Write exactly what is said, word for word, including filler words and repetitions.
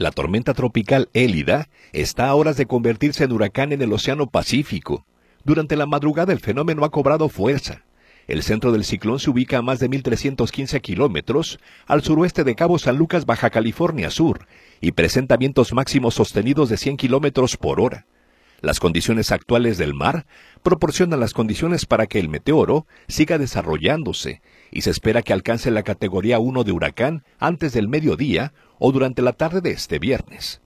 La tormenta tropical Élida está a horas de convertirse en huracán en el Océano Pacífico. Durante la madrugada el fenómeno ha cobrado fuerza. El centro del ciclón se ubica a más de mil trescientos quince kilómetros al suroeste de Cabo San Lucas, Baja California Sur, y presenta vientos máximos sostenidos de cien kilómetros por hora. Las condiciones actuales del mar proporcionan las condiciones para que el meteoro siga desarrollándose y se espera que alcance la categoría uno de huracán antes del mediodía o durante la tarde de este viernes.